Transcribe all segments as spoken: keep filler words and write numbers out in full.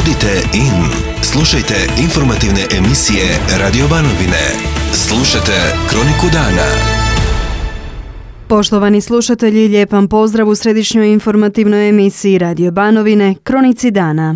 Budite in. Slušajte informativne emisije Radio Banovine. Slušajte Kroniku dana. Poštovani slušatelji, lijep vam pozdrav u središnjoj informativnoj emisiji Radio Banovine, Kronici dana.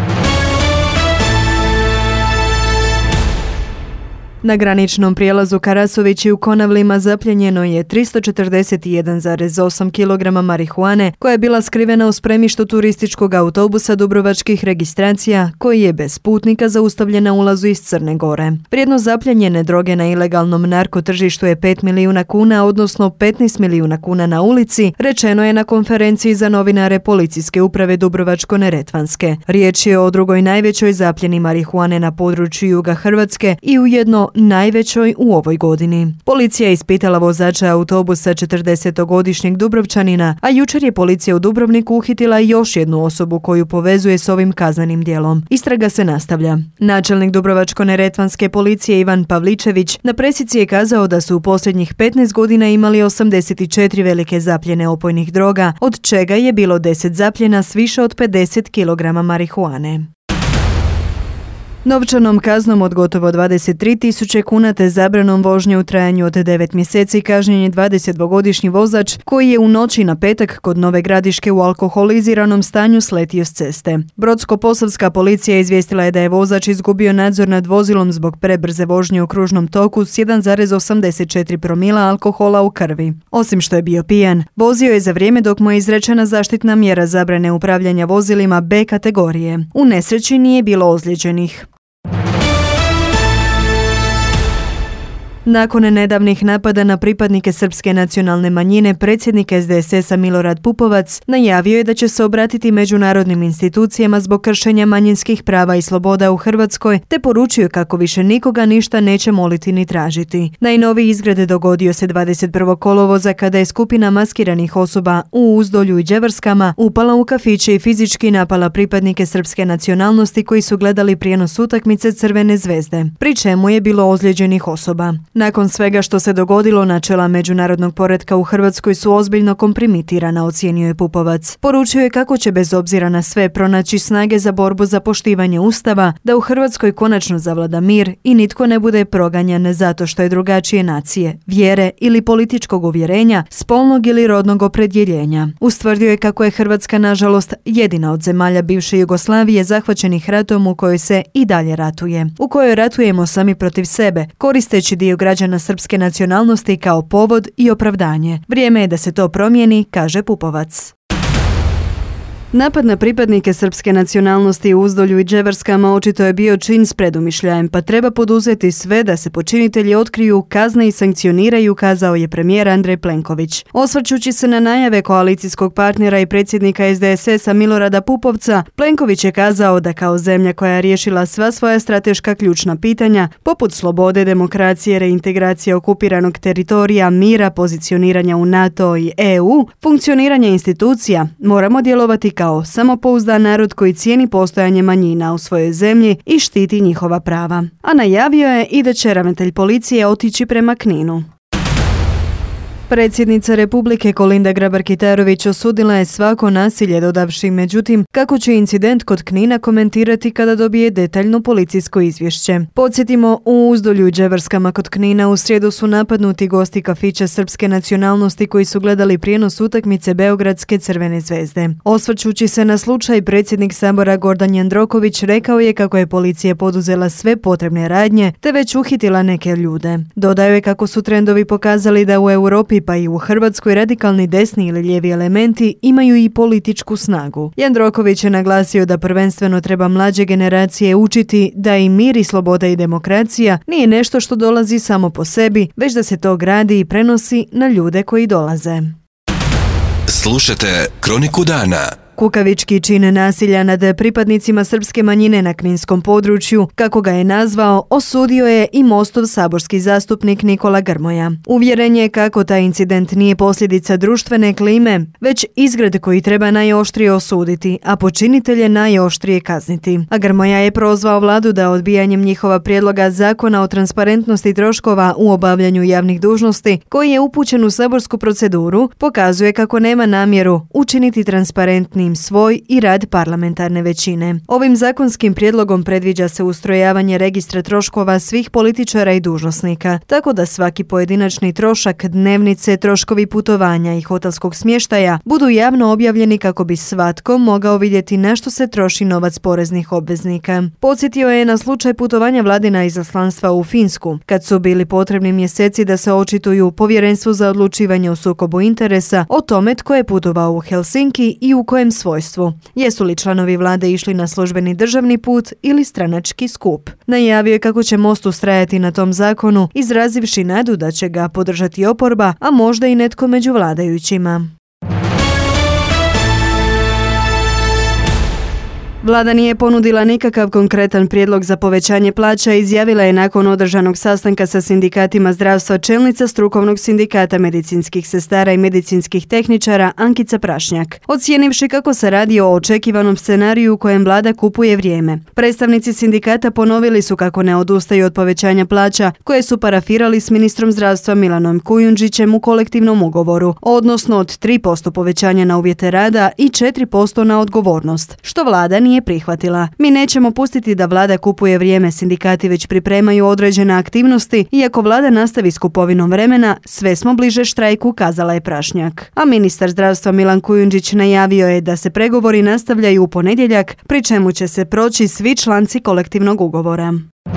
Na graničnom prijelazu Karasovići u Konavlima zapljenjeno je tristo četrdeset jedan zarez osam kilograma marihuane koja je bila skrivena u spremištu turističkog autobusa dubrovačkih registracija koji je bez putnika zaustavljen na ulazu iz Crne Gore. Vrijednost zapljenjene droge na ilegalnom narkotržištu je pet milijuna kuna, odnosno petnaest milijuna kuna na ulici, rečeno je na konferenciji za novinare Policijske uprave Dubrovačko-neretvanske. Riječ je o drugoj najvećoj zapljeni marihuane na području juga Hrvatske i ujedno najvećoj u ovoj godini. Policija je ispitala vozača autobusa četrdesetogodišnjeg Dubrovčanina, a jučer je policija u Dubrovniku uhitila još jednu osobu koju povezuje s ovim kaznenim djelom. Istraga se nastavlja. Načelnik Dubrovačko-neretvanske policije Ivan Pavličević na presici je kazao da su u posljednjih petnaest godina imali osamdeset četiri velike zapljene opojnih droga, od čega je bilo deset zapljena s više od pedeset kilograma marihuane. Novčanom kaznom od gotovo dvadeset tri tisuće kuna te zabranom vožnje u trajanju od devet mjeseci kažnjen je dvadesetdvogodišnji vozač koji je u noći na petak kod Nove Gradiške u alkoholiziranom stanju sletio s ceste. Brodsko-posavska policija izvijestila je da je vozač izgubio nadzor nad vozilom zbog prebrze vožnje u kružnom toku s jedan zarez osamdeset četiri promila alkohola u krvi. Osim što je bio pijan, vozio je za vrijeme dok mu je izrečena zaštitna mjera zabrane upravljanja vozilima B kategorije. U nesreći nije bilo ozlijeđenih. Nakon nedavnih napada na pripadnike srpske nacionalne manjine, predsjednik S D S S-a Milorad Pupovac najavio je da će se obratiti međunarodnim institucijama zbog kršenja manjinskih prava i sloboda u Hrvatskoj, te poručio kako više nikoga ništa neće moliti ni tražiti. Najnoviji izgred dogodio se dvadeset prvog kolovoza kada je skupina maskiranih osoba u Uzdolju i Đevrskama upala u kafiće i fizički napala pripadnike srpske nacionalnosti koji su gledali prijenos utakmice Crvene zvezde, pri čemu je bilo ozlijeđenih osoba. Nakon svega što se dogodilo, načela međunarodnog poretka u Hrvatskoj su ozbiljno kompromitirana, ocijenio je Pupovac. Poručio je kako će bez obzira na sve pronaći snage za borbu za poštivanje Ustava, da u Hrvatskoj konačno zavlada mir i nitko ne bude proganjan zato što je drugačije nacije, vjere ili političkog uvjerenja, spolnog ili rodnog opredjeljenja. Ustvrdio je kako je Hrvatska nažalost jedina od zemalja bivše Jugoslavije zahvaćenih ratom u kojoj se i dalje ratuje, u kojoj ratujemo sami protiv sebe, koristeći dio građana srpske nacionalnosti kao povod i opravdanje. Vrijeme je da se to promijeni, kaže Pupovac. Napad na pripadnike srpske nacionalnosti u Uzdolju i Đevrskama očito je bio čin s predumišljajem, pa treba poduzeti sve da se počinitelji otkriju, kazne i sankcioniraju, kazao je premijer Andrej Plenković. Osvrćući se na najave koalicijskog partnera i predsjednika S D S S-a Milorada Pupovca, Plenković je kazao da kao zemlja koja je riješila sva svoja strateška ključna pitanja, poput slobode, demokracije, reintegracije okupiranog teritorija, mira, pozicioniranja u NATO i E U, funkcioniranja institucija, moramo djelovati kao samopouzdan narod koji cijeni postojanje manjina u svojoj zemlji i štiti njihova prava. A najavio je i da će ravnatelj policije otići prema Kninu. Predsjednica Republike Kolinda Grabar-Kitarović osudila je svako nasilje, dodavši međutim kako će incident kod Knina komentirati kada dobije detaljno policijsko izvješće. Podsjetimo, u Uzdolju i Đevrskama kod Knina u srijedu su napadnuti gosti kafića srpske nacionalnosti koji su gledali prijenos utakmice beogradske Crvene zvezde. Osvrćući se na slučaj, predsjednik Sabora Gordan Jandroković rekao je kako je policija poduzela sve potrebne radnje te već uhitila neke ljude. Dodao je kako su trendovi pokazali da u Europi pa i u Hrvatskoj radikalni desni ili lijevi elementi imaju i političku snagu. Jandroković je naglasio da prvenstveno treba mlađe generacije učiti da i mir i sloboda i demokracija nije nešto što dolazi samo po sebi, već da se to gradi i prenosi na ljude koji dolaze. Slušajte Kroniku dana. Kukavički čin nasilja nad pripadnicima srpske manjine na kninskom području, kako ga je nazvao, osudio je i Mostov saborski zastupnik Nikola Grmoja. Uvjeren je kako taj incident nije posljedica društvene klime, već izgred koji treba najoštrije osuditi, a počinitelje najoštrije kazniti. A Grmoja je prozvao vladu da odbijanjem njihova prijedloga zakona o transparentnosti troškova u obavljanju javnih dužnosti, koji je upućen u saborsku proceduru, pokazuje kako nema namjeru učiniti transparentnim zatim svoj i rad parlamentarne većine. Ovim zakonskim prijedlogom predviđa se ustrojavanje registra troškova svih političara i dužnosnika, tako da svaki pojedinačni trošak, dnevnice, troškovi putovanja i hotelskog smještaja budu javno objavljeni kako bi svatko mogao vidjeti na što se troši novac poreznih obveznika. Podsjetio je na slučaj putovanja vladina izaslanstva u Finsku, kad su bili potrebni mjeseci da se očituju Povjerenstvu za odlučivanje o sukobu interesa o tome tko je putovao u Helsinki i u kojem svojstvu. Jesu li članovi vlade išli na službeni državni put ili stranački skup. Najavio je kako će Most ustrajati na tom zakonu, izrazivši nadu da će ga podržati oporba, a možda i netko među vladajućima. Vlada nije ponudila nikakav konkretan prijedlog za povećanje plaća, izjavila je nakon održanog sastanka sa sindikatima zdravstva čelnica strukovnog sindikata medicinskih sestara i medicinskih tehničara Ankica Prašnjak, ocijenivši kako se radi o očekivanom scenariju u kojem vlada kupuje vrijeme. Predstavnici sindikata ponovili su kako ne odustaju od povećanja plaća koje su parafirali s ministrom zdravstva Milanom Kujundžićem u kolektivnom ugovoru, odnosno od tri posto povećanja na uvjete rada i četiri posto na odgovornost, što vlada nije nije prihvatila. Mi nećemo pustiti da vlada kupuje vrijeme, sindikati već pripremaju određene aktivnosti i ako vlada nastavi s kupovinom vremena, sve smo bliže štrajku, kazala je Prašnjak. A ministar zdravstva Milan Kujundžić najavio je da se pregovori nastavljaju u ponedjeljak, pri čemu će se proći svi članci kolektivnog ugovora.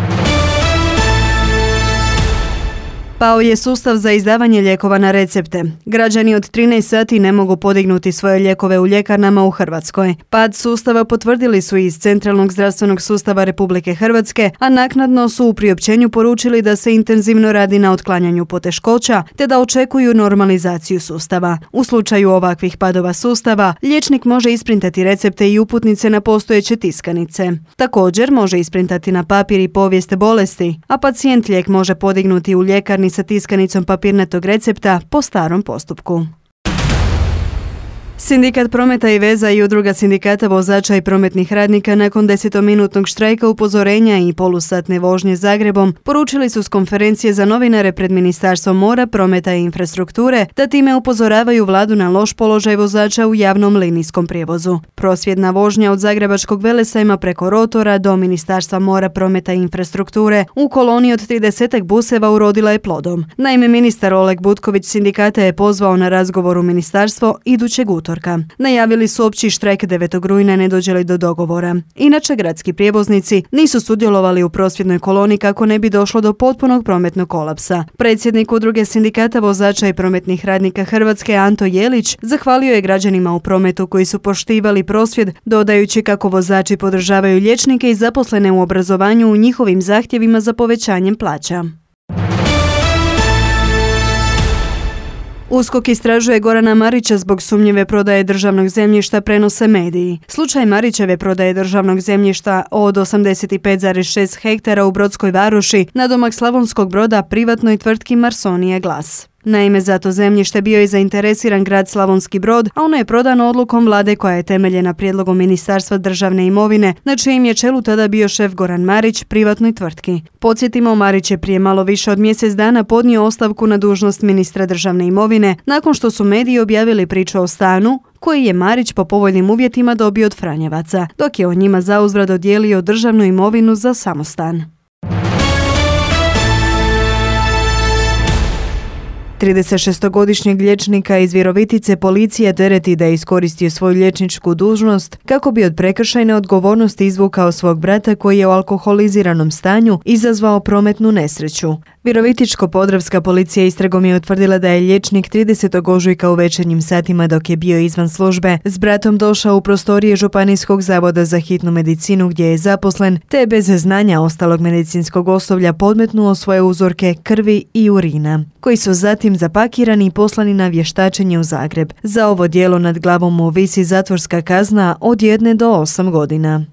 Pao je sustav za izdavanje lijekova na recepte. Građani od trinaest sati ne mogu podignuti svoje lijekove u ljekarnama u Hrvatskoj. Pad sustava potvrdili su iz Centralnog zdravstvenog sustava Republike Hrvatske, a naknadno su u priopćenju poručili da se intenzivno radi na otklanjanju poteškoća te da očekuju normalizaciju sustava. U slučaju ovakvih padova sustava, liječnik može isprintati recepte i uputnice na postojeće tiskanice. Također može isprintati na papir i povijest bolesti, a pacijent lijek može podignuti u ljekarni sa tiskanicom papirnatog recepta po starom postupku. Sindikat prometa i veza i udruga sindikata vozača i prometnih radnika nakon desetominutnog štrajka, upozorenja i polusatne vožnje Zagrebom poručili su s konferencije za novinare pred Ministarstvom mora, prometa i infrastrukture da time upozoravaju vladu na loš položaj vozača u javnom linijskom prijevozu. Prosvjedna vožnja od Zagrebačkog Velesajma preko Rotora do Ministarstva mora, prometa i infrastrukture u koloni od tridesetak buseva urodila je plodom. Naime, ministar Oleg Butković sindikata je pozvao na razgovor u ministarstvo idućeg utorka. Najavili su opći štrajk devetog rujna ne dođe li do dogovora. Inače, gradski prijevoznici nisu sudjelovali u prosvjednoj koloni kako ne bi došlo do potpunog prometnog kolapsa. Predsjednik udruge sindikata vozača i prometnih radnika Hrvatske Anto Jelić zahvalio je građanima u prometu koji su poštivali prosvjed, dodajući kako vozači podržavaju liječnike i zaposlene u obrazovanju u njihovim zahtjevima za povećanjem plaća. USKOK istražuje Gorana Marića zbog sumnjive prodaje državnog zemljišta, prenose mediji. Slučaj Marićeve prodaje državnog zemljišta od osamdeset pet zarez šest hektara u Brodskoj Varoši nadomak Slavonskog Broda privatnoj tvrtki Marsonije Glas. Naime, za to zemljište bio je zainteresiran grad Slavonski Brod, a ono je prodano odlukom vlade koja je temeljena prijedlogom Ministarstva državne imovine, na čijem je čelu tada bio šef Goran Marić privatnoj tvrtki. Podsjetimo, Marić je prije malo više od mjesec dana podnio ostavku na dužnost ministra državne imovine, nakon što su mediji objavili priču o stanu koji je Marić po povoljnim uvjetima dobio od Franjevaca, dok je on njima zauzvrat dodijelio državnu imovinu za samostan. tridesetšestogodišnjeg liječnika iz Virovitice policija tereti da je iskoristio svoju liječničku dužnost kako bi od prekršajne odgovornosti izvukao svog brata koji je u alkoholiziranom stanju izazvao prometnu nesreću. Virovitičko-podravska policija istragom je utvrdila da je liječnik tridesetog ožujka u večernjim satima dok je bio izvan službe s bratom došao u prostorije Županijskog zavoda za hitnu medicinu gdje je zaposlen, te bez znanja ostalog medicinskog osoblja podmetnuo svoje uzorke krvi i urina, koji su zatim zapakirani i poslani na vještačenje u Zagreb. Za ovo djelo nad glavom mu visi zatvorska kazna od jedne do osam godina.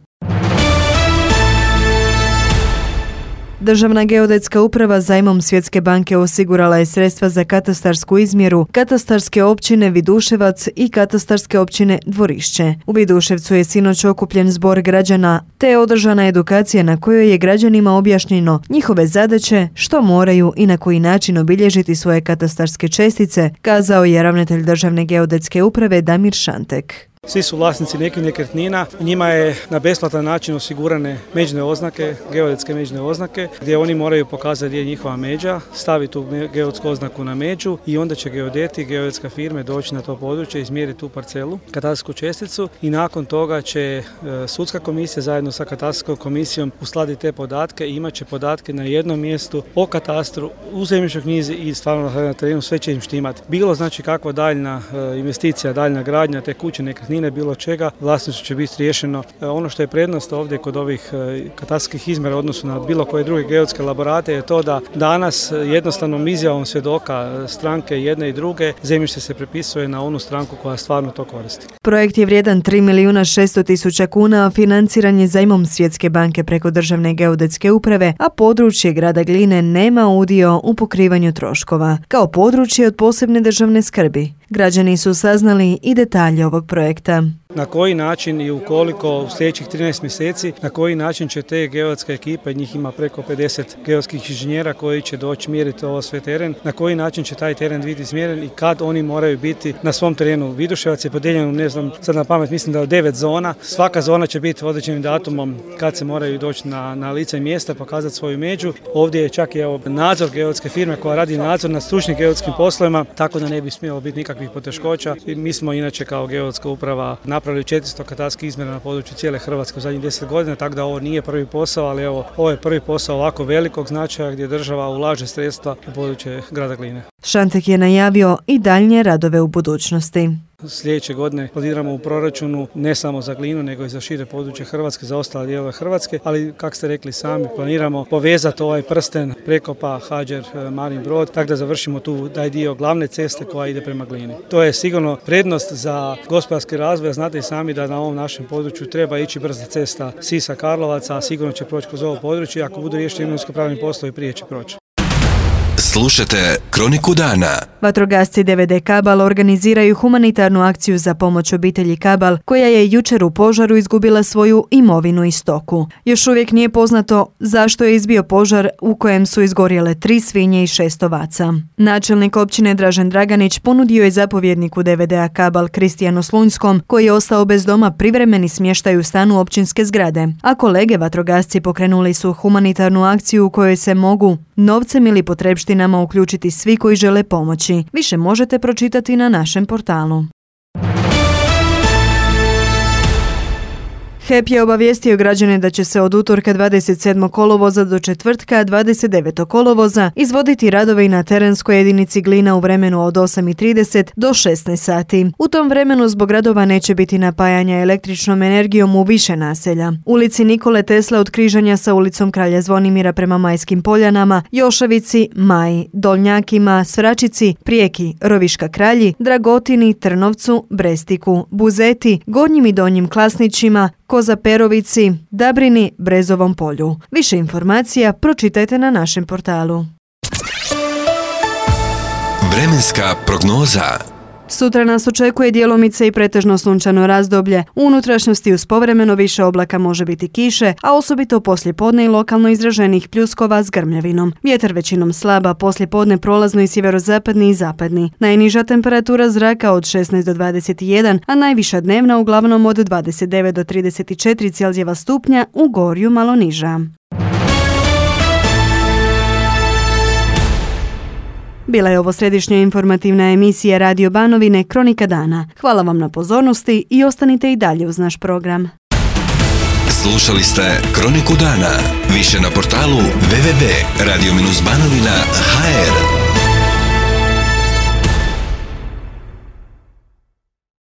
Državna geodetska uprava zajmom Svjetske banke osigurala je sredstva za katastarsku izmjeru katastarske općine Viduševac i katastarske općine Dvorišće. U Viduševcu je sinoć okupljen zbor građana te je održana edukacija na kojoj je građanima objašnjeno njihove zadaće, što moraju i na koji način obilježiti svoje katastarske čestice, kazao je ravnatelj Državne geodetske uprave Damir Šantek. Svi su vlasnici nekih nekretnina, njima je na besplatan način osigurane međne oznake, geodetske međne oznake, gdje oni moraju pokazati gdje je njihova međa, staviti tu geodetsku oznaku na među i onda će geodeti, geodetska firme doći na to područje, izmjeriti tu parcelu, katastarsku česticu i nakon toga će sudska komisija zajedno sa katastarskom komisijom uskladiti te podatke i imat će podatke na jednom mjestu o katastru, u zemljišnoj knjizi i stvarno na terenu sve će im štimati. Bilo znači kakva daljna investicija, daljna gradnja te kuće, nekretnine, bilo čega, vlasništvo će biti riješeno. Ono što je prednost ovdje kod ovih katastarskih izmjera u odnosu na bilo koje druge geodetske elaborate je to da danas jednostavnom izjavom svjedoka stranke jedne i druge zemljište se prepisuje na onu stranku koja stvarno to koristi. Projekt je vrijedan tri milijuna šesto tisuća kuna, a financiran je zajmom Svjetske banke preko Državne geodetske uprave, a područje grada Gline nema udio u pokrivanju troškova, kao područje od posebne državne skrbi. Građani su saznali i detalje ovog projekta. Na koji način i ukoliko u sljedećih trinaest mjeseci, na koji način će te geodetske ekipe, njih ima preko pedeset geodetskih inženjera koji će doći mjeriti ovo sve teren, na koji način će taj teren biti izmjeren i kad oni moraju biti na svom terenu. Viduševac je podijeljen, ne znam, sad na pamet mislim da je devet zona. Svaka zona će biti određenim datumom kad se moraju doći na, na lice mjesta, pokazati svoju među. Ovdje je čak i evo, nadzor geodetske firme koja radi nadzor nad stručnim geodetskim poslovima, tako da ne bi smjelo biti nikakvih poteškoća. I mi smo inače kao geodetska uprava napravili četiristo katastarskih izmjera na području cijele Hrvatske u zadnjih deset godina, tako da ovo nije prvi posao, ali evo, ovo je prvi posao ovako velikog značaja gdje država ulaže sredstva u područje grada Gline. Šantek je najavio i daljnje radove u budućnosti. Sljedeće godine planiramo u proračunu ne samo za Glinu, nego i za šire područje Hrvatske, za ostale dijelove Hrvatske, ali kako ste rekli sami, planiramo povezati ovaj prsten Prekopa, Hadžer, Marin Brod, tako da završimo tu taj dio glavne ceste koja ide prema Glini. To je sigurno prednost za gospodarski razvoj, znate i sami da na ovom našem području treba ići brza cesta Sisak-Karlovac, a sigurno će proći kroz ovo područje, ako budu riješeni imovinsko-pravni poslovi prije će proći. Slušajte Kroniku dana. Vatrogasci D V D Kabal organiziraju humanitarnu akciju za pomoć obitelji Kabal, koja je jučer u požaru izgubila svoju imovinu i stoku. Još uvijek nije poznato zašto je izbio požar u kojem su izgorjele tri svinje i šest ovaca. Načelnik općine Dražen Draganić ponudio je zapovjedniku D V D-a Kabal Kristijanu Slunjskom, koji je ostao bez doma, privremeni smještaj u stanu općinske zgrade, a kolege vatrogasci pokrenuli su humanitarnu akciju u kojoj se mogu novcem ili potrebštinama uključiti svi koji žele pomoći. Više možete pročitati na našem portalu. H E P je obavijestio građane da će se od utorka dvadeset sedmog kolovoza do četvrtka dvadeset devetog kolovoza izvoditi radovi na terenskoj jedinici Glina u vremenu od osam i trideset do šesnaest sati. U tom vremenu zbog radova neće biti napajanja električnom energijom u više naselja. Ulici Nikole Tesle od križanja sa ulicom Kralja Zvonimira prema Majskim Poljanama, Jošavici, Maji, Dolnjakima, Svračici, Prijeki, Roviška Kralji, Dragotini, Trnovcu, Brestiku, Buzeti, Gornjim i Donjim Klasnićima, Kozaperovici, Dabrini, Brezovom polju. Više informacija pročitajte na našem portalu. Vremenska prognoza. Sutra nas očekuje djelomice i pretežno sunčano razdoblje. U unutrašnjosti uz povremeno više oblaka može biti kiše, a osobito poslijepodne i lokalno izraženih pljuskova s grmljavinom. Vjetar većinom slaba, poslijepodne prolazno i sjeverozapadni i zapadni. Najniža temperatura zraka od šesnaest do dvadeset jedan, a najviša dnevna uglavnom od dvadeset devet do trideset četiri Celzijeva stupnja, u Gorju malo niža. Bila je ovo središnja informativna emisija Radio Banovine Kronika dana. Hvala vam na pozornosti i ostanite i dalje uz naš program. Slušali ste Kroniku dana. Više na portalu w w w tačka radio banovina tačka h r.